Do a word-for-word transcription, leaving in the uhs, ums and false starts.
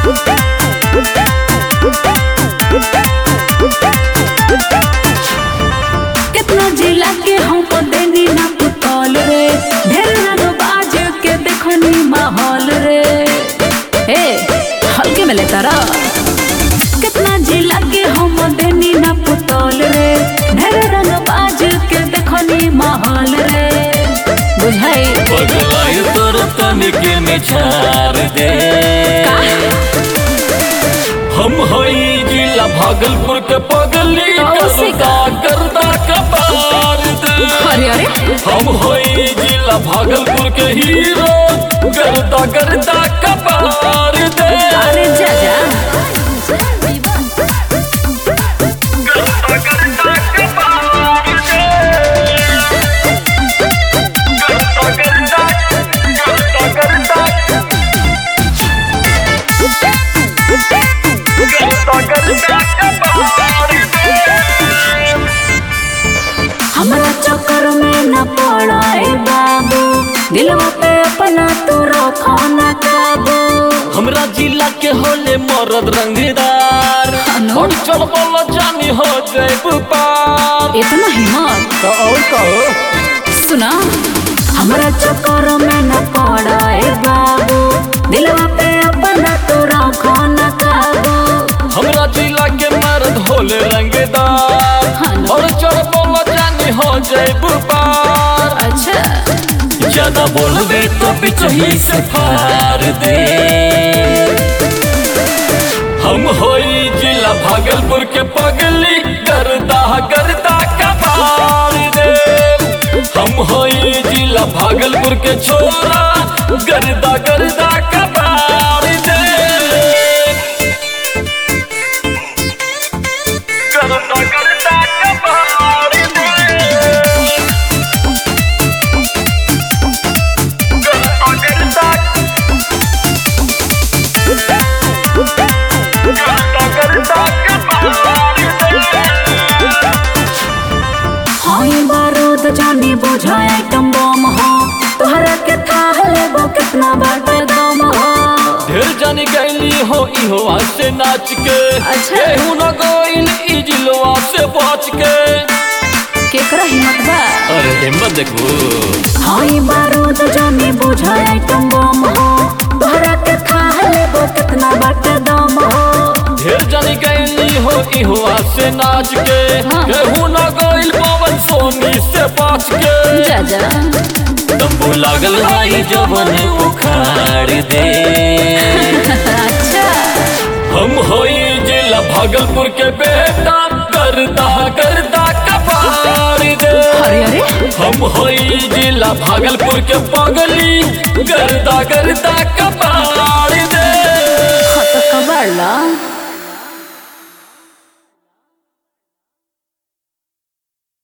कितना जिला के हमको देनी ना पुतौल रे, ढेर रंग बाज के देखनी माहौल रे। हे हल्के में लेता रहा, कितना जिला के हम देनी ना पुतौल रे, ढेर रंग बाज के देखनी माहौल रे। बुझाई पगलाई तोर तनिके में छार दे, हम होई जिला भागलपुर के पगली करदा करदा कपार दे। अरे अरे हम होई जिला भागलपुर के हीरो करदा करदा कपार दे। अरे जा जा हमारा चक्कर में न पड़ाए बाबू, दिलवा पे अपना तू रखो न काबू। हमरा जिला के होले मरद रंगदार, और चल बोलो जानी हो जाए पार। इतना हिम्मत तो और कहो सुना, हमारा चक्कर में न पड़ाए बाबू, दिलवा पे अपना तू रखो न काबू। हमरा जिला के मर्द होले रंगदार, और चल बोलो जानी हो जाए पार। अच्छा ज्यादा बोलबे तो पिछही से फार दे। हम होई जिला भागलपुर के पगली करदा करदा कपार दे। हम होई जिला भागलपुर के छोरा करदा करदा कपार दे। करदा करदा कपार दे। बारूद जानी बुझाए आइटम बम हो, तोहरा के थाह लेबो कितना बाटे दम हो। ढेर जानी गैली हो इहो से नाच के, अच्छा। केहू न गइल ई जिलवा से बच के। केकरा हिम्मत बा? अरे हिम्मत देखो। हाय बारूद जानी बुझाए आइटम बम हो, तोहरा के थाह लेबो कितना बाटे दम हो। ढेर जानी गैली हो इहो से नाच के, हाँ। केहू न गइल पवन सोनी से बच के। जा जा तंबू लागल भाई जवन उखाड़ दे। अच्छा हम होई जिला भागलपुर के बेटा करदा करदा कपार दे। अरे अरे हम होई जिला भागलपुर के पगली करदा करदा कपार दे। हाँ तो कबाड़ ला।